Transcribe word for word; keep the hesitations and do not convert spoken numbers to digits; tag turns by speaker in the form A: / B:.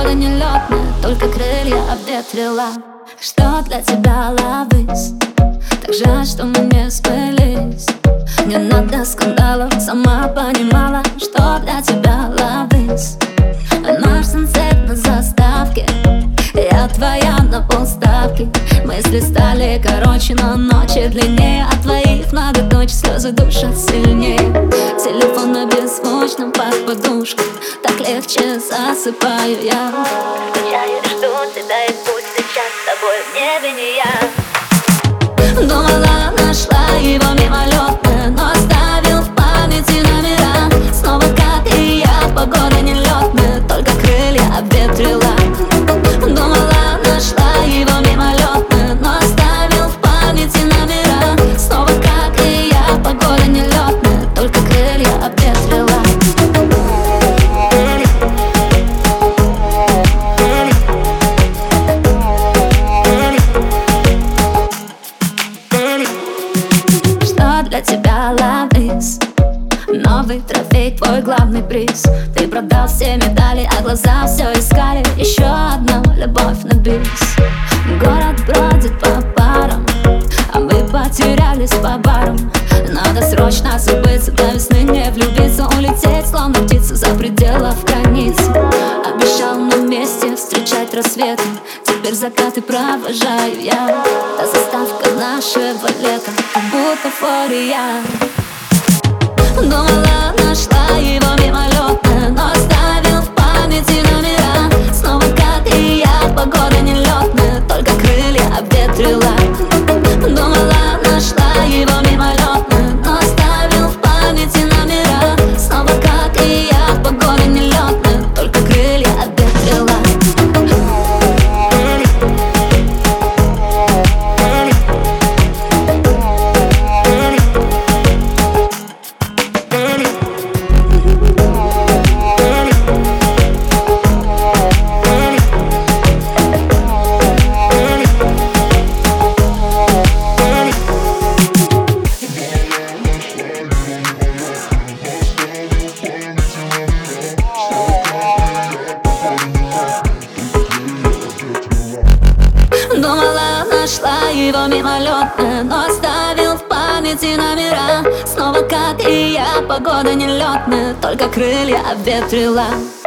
A: погода нелетная, только крылья обветрила. Что для тебя ловись? Так жаль, что мы не сбылись. Не надо скандалов, сама понимала, что для тебя ловись. Наш сансет на заставке, я твоя на полставки. Мысли стали короче, но ночи длиннее. От твоих многоточий слезы душат сильнее. Телефон на беззвучном под подушкой, так легче засыпаю я.
B: Скучаю и жду тебя, и пусть сейчас с тобой в небе не я.
A: Думала, нашла его мимолетно, но оставил в памяти номера. Снова как и я, погода нелетная, только крылья обветрила. Думала, нашла его мимолетно, но оставил в памяти номера. Снова как и я, погода нелетная, только крылья обветрила. Что для тебя ловись? Новый трофей, твой главный приз. Ты продал все медали, а глаза все искали. Еще одна любовь на бис. Город бродит по парам, а мы потерялись по барам. Надо срочно забыться, до весны не влюбиться. Улететь, словно птица, за пределов границ. Обещал на месте встречать рассветы, теперь закаты провожаю я. Та заставка нашего лета, как будто фория. Думала, нашла его мимолетно, но оставил в памяти номера. Снова как и я, погода нелетная, только крылья обветрила. Думала, нашла его мимолетно, но оставил в памяти номера. Снова как и я, погода нелетная, только крылья обветрила. Думала, нашла его мимолетно, но оставил в памяти номера. Снова как и я, погода нелетная, только крылья обветрила.